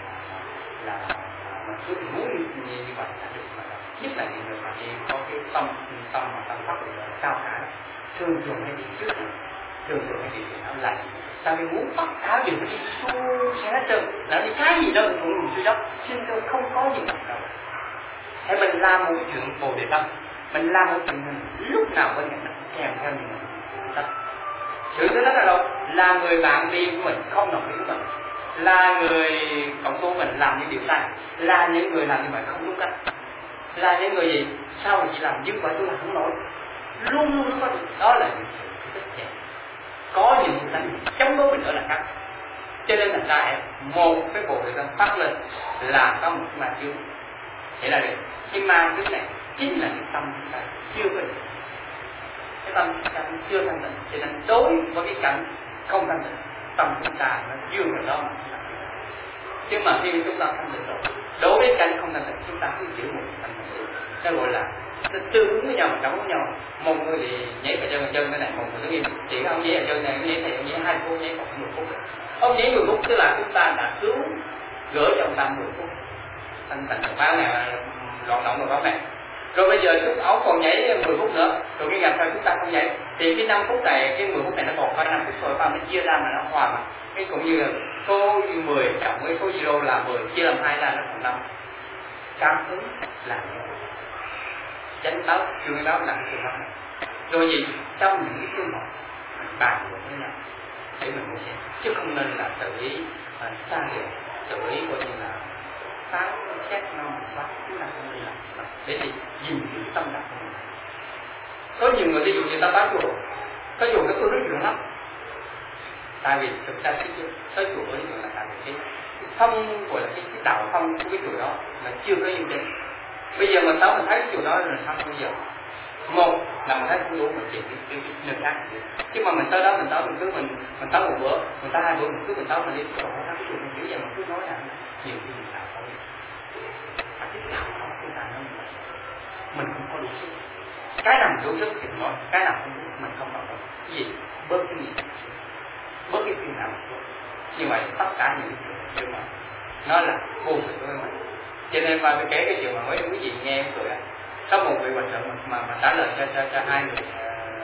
mình cứ muốn như vậy là được. Nhất là những người mà đi có cái tâm mà tâm pháp là cao cả, thường hay đi trước, thường hay đi nó lành. Tại vì muốn tất cả đều đi suôn sẽ hết trơn, là đi cái gì đâu cũng mình suy dốc. Xin tôi không có gì đâu. Hãy mình làm một chuyện bồ đề tâm, mình làm một chuyện mình lúc nào bên cạnh kèm theo những người. Sự thứ đó là đâu? Là người bạn đi của mình không đồng ý với mình, là người cộng tu mình làm những điều sai, là những người làm như vậy không đúng cách, là những người gì sao mà chỉ làm dứt vậy tôi làm không nổi, luôn có đó là những sự tích chèn, có những cái chống đối mình ở là khác. Cho nên thành ra một cái bộ đề tâm phát lên là có một ma chướng. Thế là được. Cái ma chướng này chính là cái tâm chúng ta chưa có được, cái tâm chúng ta chưa thanh tịnh. Cho nên đối với cái cảnh không thanh tịnh, tâm chúng ta nó dương vào đó mà chứ mà khi chúng ta thanh tịnh rồi, đối với cảnh không thanh tịnh chúng ta cứ giữ một thanh tịnh. Nó gọi là nó tương ứng với nhau mà cảm với nhau. Một người thì nhảy vào chân cái này, một người nghĩ chỉ ông nhảy vào chân này, ông nhảy này, ông nhảy 2 phút, nhảy còn 10 phút. Ông nhảy 10 phút tức là chúng ta đã cứu gỡ trong tâm 10 phút. Thanh tịnh được báo này loạn động được báo này. Rồi bây giờ chúng ống còn nhảy 10 phút nữa, rồi cái ngày sau chúng ta không nhảy thì cái 5 phút này, cái 10 phút này nó còn phải 5 phút rồi, và nó chia ra mà nó hòa mà. Cái cũng như là số 10 cộng với số 0 là 10, chia làm 2 là nó còn 5. Cảm ứng là chánh báo, chương báo là chương báo này. Rồi gì trong những cái chương một mình bàn luận với nhau để mình muốn xem, chứ không nên là tự ý xa hiểu, tự ý coi như là phán xét nó một phát, chúng ta không nên làm để thì gìn giữ tâm đạo của mình. Có nhiều người ví dụ như ta bán chùa, có chùa cái tôi rất nhiều lắm. Tại vì thực ra cái chùa với chùa là tại vì cái phong gọi là cái đạo phong của cái chùa đó là chưa có yên định. Bây giờ mình tới mình thấy cái chùa đó rồi sao bây giờ? Một là mình thấy không đủ mình chuyển cái nơi khác. Chứ mà mình tới đó mình mình tới một bữa, mình tới 2 bữa mình tới mình đi cái chùa mình kiểu vậy mình cứ nói là nhiều khi mình đạo không. Cái đạo không chúng ta nói mình không có đủ sức. Cái nào đủ sức thì nói, cái nào không đủ mình không nói. Cái gì? Bớt cái gì? Bớt cái chuyện nào? Như vậy tất cả những chuyện mà nó là vô sự với mình. Cho nên mà tôi kể cái chuyện mà mấy quý vị nghe em cười á, có một vị hòa thượng mà trả lời cho 2 người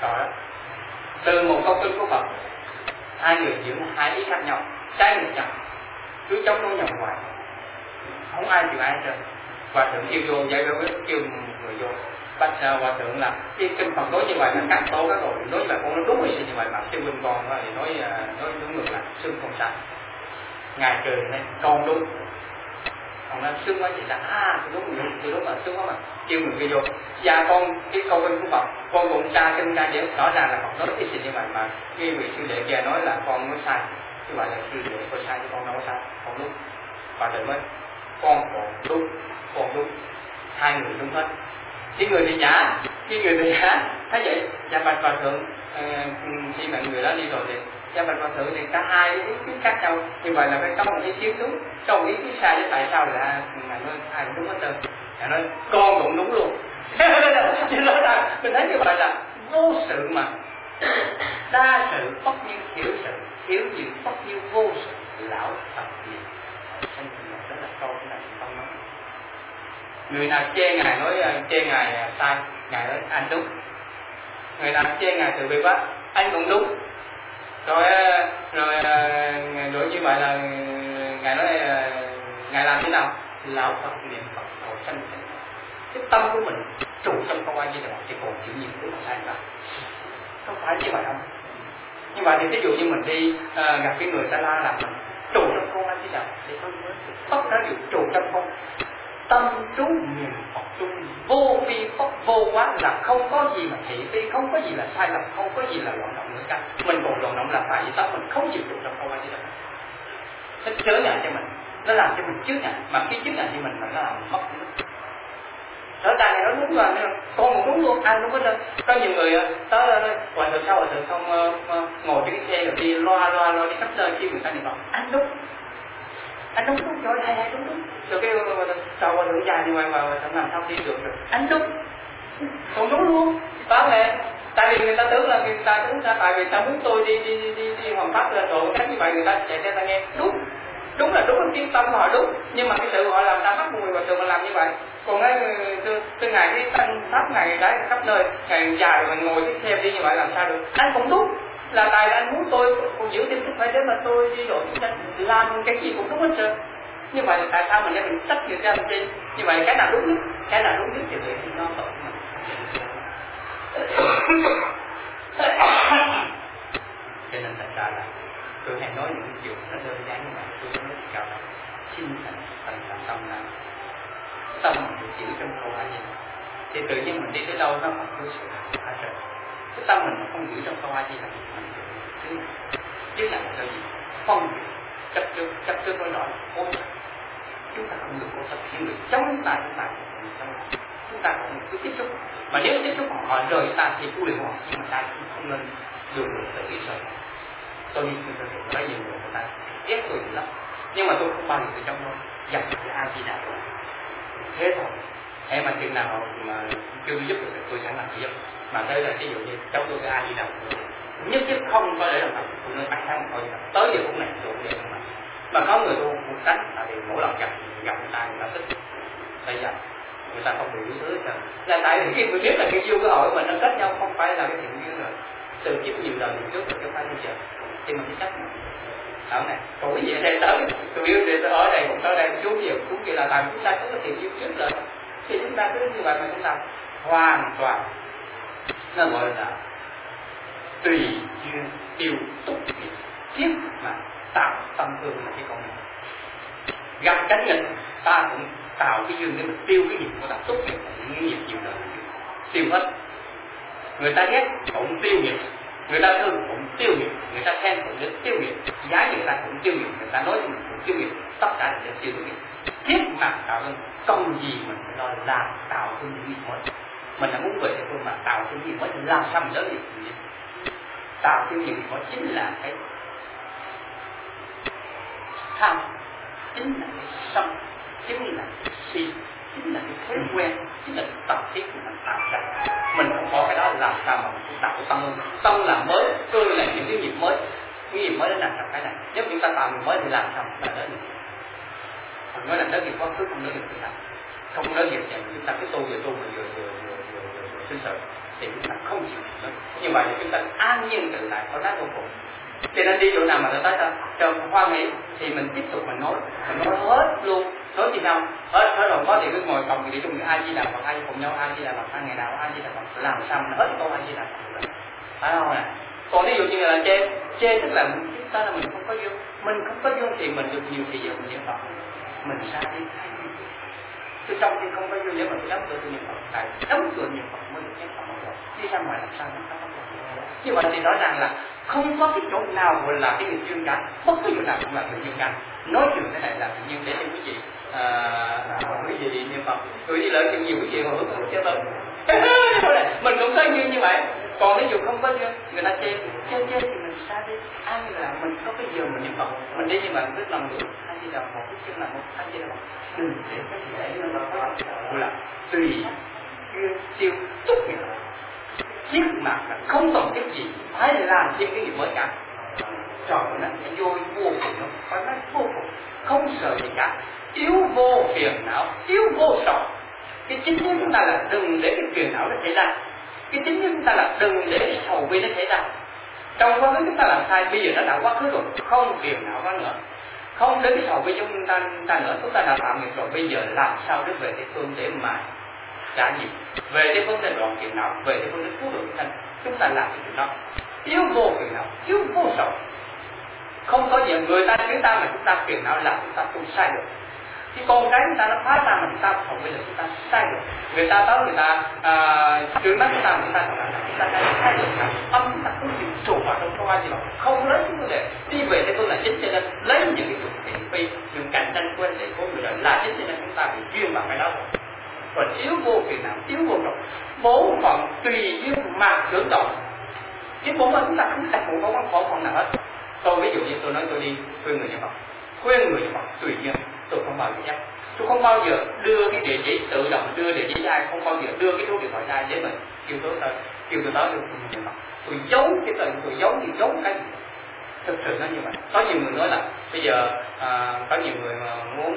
trò đó. Từ một câu kinh của Phật, hai người giữ hai ý khác nhau, trái ngược nhau, cứ chống đối nhau hoài, không ai chịu ai hết trơn. Hòa thượng kêu vô vậy đâu biết kêu người vô, bắt hòa thượng là cái kinh Phật nói như vậy là các tổ các rồi nói là con nó đúng hay như vậy mà sư huynh con thì nói đúng ngược lại, sư không sai. Ngài cười này con đúng, còn nó xưng quá vậy là thì đúng là xưng quá mà kêu người kia vô. Dạ con cái câu kinh của Phật con cũng tra kinh ra để rõ ràng là Phật nói cái gì như vậy mà cái vị sư đệ kia nói là con nói sai, như vậy là sư đệ con sai chứ con đâu có sai, con đúng. Và rồi mới con đúng, hai người đúng hết. Cái người thì giả, thấy vậy dạ bạch hòa thượng khi mà người đó đi rồi thì dạ bạch hòa thượng thì cả hai ý kiến khác nhau, như vậy là phải có một ý kiến đúng, có một ý kiến sai, chứ tại sao là ngài nói hai đúng hết trơn. Ngài nói con cũng đúng luôn. Chứ nói rằng mình thấy như vậy là vô sự mà, đa sự bất như thiểu sự, thiểu sự bất như vô sự, lão Phật gì. Đó là câu của này không nói. Người nào chê ngài nói chê ngài sai, ngài nói anh đúng. Người nào chê ngài từ bi quá, anh cũng đúng. Rồi như vậy là ngài nói ngài làm thế nào? Lão Phật niệm Phật cầu sanh. Cái tâm của mình trụ trong câu A Di Đà Phật thì còn chịu nhiều thứ mà sai rồi. Không phải như vậy không? Như vậy thì ví dụ như mình đi gặp cái người ta la làm mình trụ trong câu A Di Đà Phật thì tất cả đều trụ trong không. Tâm trú niệm Phật trung vô vi bất vô quá, là không có gì mà thị phi, không có gì là sai lầm, không có gì là loạn động nữa cả. Mình còn loạn động là tại vì tâm mình không chịu trụ trong câu A Di Đà Phật. Nó chớ ngại cho mình, nó làm cho mình chướng ngại, mà khi chướng ngại cho mình nó làm mất nước. Ở đây này nó đúng rồi, con cũng đúng luôn, ai đúng hết trơn. Có nhiều người tới ngoài từ sau, từ xong ngồi trên cái xe rồi đi loa đi khắp nơi, khi người ta niệm Phật, anh đúng rồi, hay đúng. Rồi cái sau qua đường dài như vậy mà thằng làm sao đi được rồi, anh đúng, còn đúng luôn, đó là tại vì người ta tưởng là người ta đúng ra, tại vì ta muốn tôi đi hoàn pháp lên rồi cách như vậy người ta chạy theo ta nghe đúng là tiếng tâm của họ đúng, nhưng mà cái sự họ làm ta mắc mùi và sự mà làm như vậy. Còn cái ngày cái tăng pháp ngày đấy khắp nơi ngày dài mình ngồi cái xe đi như vậy làm sao được? Anh cũng đúng, là tại là anh muốn tôi còn giữ thêm sức khỏe để mà tôi đi đổi chúng làm cái gì cũng đúng hết trơn. Như vậy là tại sao mình đem mình tách nhiều ra làm chi? Như vậy cái nào đúng nhất, thì người thì nó tội mình. Cho nên thật ra là tôi hay nói những điều nó đơn giản như vậy, tôi nói cao là xin thành tâm là tâm mình chỉ trong câu A Di Đà thì tự nhiên mình đi tới đâu nó không có sự hại trợ. Cái tâm mình không giữ trong câu A Di Đà mình chứ là cái gì không chấp trước nói nói ôi chúng ta không được có tập thiên người chống chúng ta chúng ta không cứ tiếp xúc, mà nếu tiếp xúc họ rời ta thì tu luyện họ, nhưng mà ta cũng không nên đường tự ý sợ. Tôi đi tôi nói nhiều người ta ghét tôi lắm, nhưng mà tôi không bao giờ tôi trong đó dập cái A Di Đà thế thôi. Em mà chừng nào mà chưa giúp được tôi sẵn làm giúp, mà thế là ví dụ như cháu tôi cái A Di Đà nhất thiết không có để làm tập, tôi nói bản thân thôi tới giờ phút này tôi cũng vậy mà có người tôi một cách tại vì mỗi lần gặp người ta thích bây giờ người ta không bị yếu thứ hết, là tại vì khi người biết là cái duyên cơ hội mình nó kết nhau không phải là cái thiện duyên rồi từ kiếp nhiều đời mình trước rồi chứ không phải bây giờ thì mình sẽ chấp ở này còn cái gì ở đây tới tôi yêu thì tôi ở đây cũng tới đây xuống nhiều cũng như là tại chúng ta có cái thiện duyên trước rồi thì chúng ta cứ như vậy mà chúng ta hoàn toàn nó gọi là tùy duyên tiêu túc thiết mà tạo tâm thương là cái con này gặp cánh nghịch ta cũng tạo cái duyên để mình tiêu cái nghiệp của ta túc nghiệp những nghiệp nhiều đời tiêu hết. Người ta ghét cũng tiêu nghiệp, người ta thương cũng tiêu nghiệp, người ta khen cũng tiêu nghiệp, giá người ta cũng tiêu nghiệp, người ta nói mình cũng tiêu nghiệp, tất cả đều tiêu nghiệp. Thiết mà tạo nên công gì mình phải lo làm tạo thêm những nghiệp mới. Mình là muốn về cái phương mà tạo thêm nghiệp mới làm sao mình lớn nghiệp gì? Tạo thêm nghiệp mới chính là cái tham, chính là cái sân, chính là cái si, chính là cái thói quen, chính là cái tập thiết của mình tạo ra. Mình không có cái đó làm sao mà mình tạo tâm là mới, tôi là những cái nghiệp mới. Cái nghiệp mới nó nằm trong cái này. Nếu chúng ta tạo nghiệp mới thì làm sao là đến nghiệp. Nói là đến nghiệp quá khứ không đến nghiệp chúng ta. Không đến nghiệp thì chúng ta cứ tu vừa sinh sự thì chúng ta không chịu được. Như vậy thì chúng ta an nhiên tự tại thoải mái vô cùng. Cho nên đi chỗ nào mà ta nói cho hoan hỷ thì mình tiếp tục mình nói hết luôn, nói gì nào hết rồi có thì cứ ngồi cộng thì chung ai di đà Phật, ai cùng nhau ai di đà Phật, hai ngày nào ai di đà Phật, làm sao mình hết câu ai di đà Phật, phải không nè? Còn ví dụ như là chê tức là chúng ta là mình không có duyên thì mình được nhiều thì giờ mình niệm Phật, mình ra đi thay đi. Tôi trong khi không có duyên nếu mình đóng cửa tôi niệm Phật, tại đóng cửa niệm Phật mới được niệm Phật rồi. Đi ra ngoài làm sao nó không có được. Như vậy thì rõ ràng là không có cái chỗ nào gọi là cái nghịch duyên cả, bất cứ chỗ nào cũng là tự nhiên cả. Nói chuyện thế này là tự nhiên để cho quý vị niệm Phật, quý vị lợi chuyện nhiều quý vị hồi hức không chưa từng. Mình cũng có duyên như vậy. Còn ví dụ không có duyên, người ta chê thì mình xa đi. Ai là mình có cái giờ mình niệm Phật, mình đi như vậy biết lòng được. Ai chỉ là một cái chân là một, ai chỉ là một. Đừng để cái gì đấy nó gọi là tùy duyên siêu túc nghiệp. Chiếc mặt là không còn cái gì phải làm thêm cái gì mới cả. Trời nó vui vô cùng, nó phải nói vô cùng, không sợ gì cả, yếu vô phiền não, yếu vô sầu. Cái chính của chúng ta là đừng để cái phiền não nó xảy ra. Cái chính của chúng ta là đừng để cái sầu bi nó xảy ra. Trong quá khứ chúng ta làm sai, bây giờ nó đã quá khứ rồi, không phiền não quá nữa, không đến cái sầu bi chúng ta nữa. Chúng ta đã phạm nghiệp rồi, bây giờ làm sao để về địa phương để mà trả gì, về cái vấn đề đoạn phiền não, về cái vấn đề cứu độ chúng ta làm cái chuyện đó. Yếu vô phiền não, yếu vô sầu. Không có gì người ta chúng ta mà chúng ta phiền não là chúng ta không sai được. Cái con cái chúng ta nó phá ra mà chúng ta không bây giờ chúng ta sai được. Người ta tới người ta trướng mắt chúng ta không sai được. Âm chúng ta không chịu trụ vào trong ai gì đó, không lấy cái vấn đề đi về cái phương là chính, cho nên lấy những cái chuyện thị phi, những cạnh tranh quên để của người đó là chính, cho nên chúng ta bị duyên vào cái đó. Còn yếu vô phiền não, yếu vô động, bổn phận tùy duyên mà hưởng động. Chứ bổn phận chúng ta không đặt một bổn phận nào hết. Tôi ví dụ như tôi nói tôi đi khuyên người Phật, tùy duyên, tôi không bao giờ nhắc, tôi không bao giờ đưa cái địa chỉ tự động đưa địa chỉ ai, không bao giờ đưa cái số điện thoại ai để mình kêu tôi tới tôi Phật. Tôi giấu cái tên, tôi giấu cái gì. Thực sự nó như vậy. Có nhiều người nói là bây giờ có nhiều người mà muốn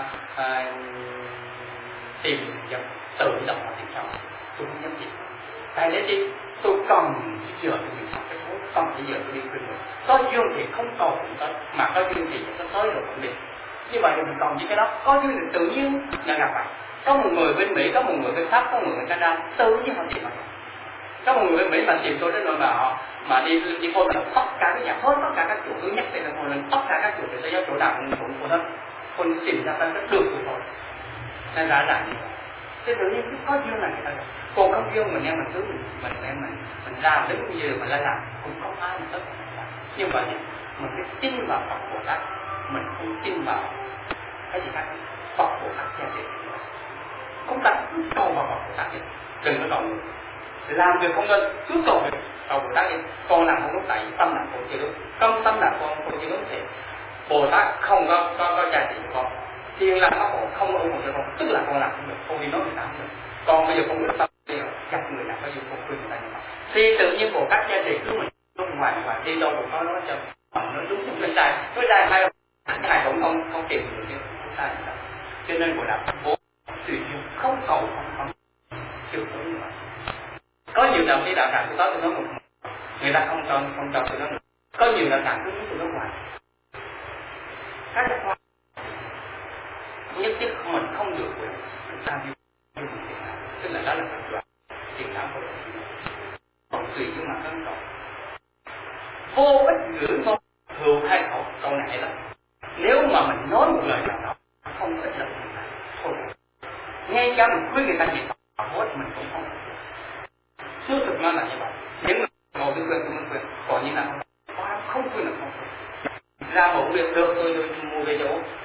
tìm dòng tự động mà tìm sao, tôi không dám tìm. Tại lẽ gì? Tôi cần giờ tôi đi học cái số, cần bây giờ tôi đi khuyên người. Có duyên thì không cầu cũng tới, mà có duyên thì nó tới rồi cũng đi. Như vậy thì mình còn những cái đó, có duyên thì tự nhiên là gặp phải. Có một người bên Mỹ, có một người bên Pháp, có một người bên Canada, tự nhiên họ tìm họ. Có một người bên Mỹ mà tìm tôi đến nơi mà họ mà đi vô tất cả cái nhà hết, tất cả các chủ cứ nhắc tên là lên tất cả các chủ thì sẽ chỗ nào cũng hết.คนtìm ra ta rất được của tôi. Nên rõ ràng như vậy. Thế tự nhiên cứ có duyên là người ta gặp. Còn không duyên mình em mình cứ mình làm đến bây giờ mình lại làm cũng không ai mà tất cả mình làm. Như vậy mình phải tin vào Phật Bồ Tát, mình không tin vào cái gì khác. Phật Bồ Tát gia trị. Không ta cứ cầu vào Phật Bồ Tát đi, đừng có cầu người. Làm việc không nên cứ cầu việc cầu Bồ Tát đi. Con làm không đúng tại tâm làm con chưa đúng, tâm làm con chưa đúng thì Bồ Tát không có gia trị cho con. Thiên làm pháp hộ không ủng hộ cho con, tức là con làm không được, con đi nói người ta không được. Còn bây giờ con biết tâm đi gặp người nào có duyên con khuyên người ta như vậy. Thì tự nhiên Bồ Tát gia trị cứ mình lúc ngoài đi đâu cũng nói cho nó đúng không nói sai hay ngài cũng không tìm được cái không sai. Cho nên gọi là bố tùy duyên không cầu không chưa có như vậy. Có nhiều đạo khi đạo tràng tôi nói một người ta không cho tôi nói được. Có nhiều đạo tràng cứ muốn tôi nói ngoài các khoa nhất thiết mình không được quyền chúng ta như tức là đó là phần đoạn tiền đạo của còn tùy duyên mà không cầu vô ích ngữ ngôn thường hay khẩu câu này lắm. Nếu mà mình nói một lời nào đó không ích lợi người ta thôi, ngay cả mình khuyên người ta gì hết mình cũng không. Sự thực nó là như vậy. Những người ngồi tôi khuyên, còn như nào không khuyên là không khuyên. Ra một việc được tôi mua về chỗ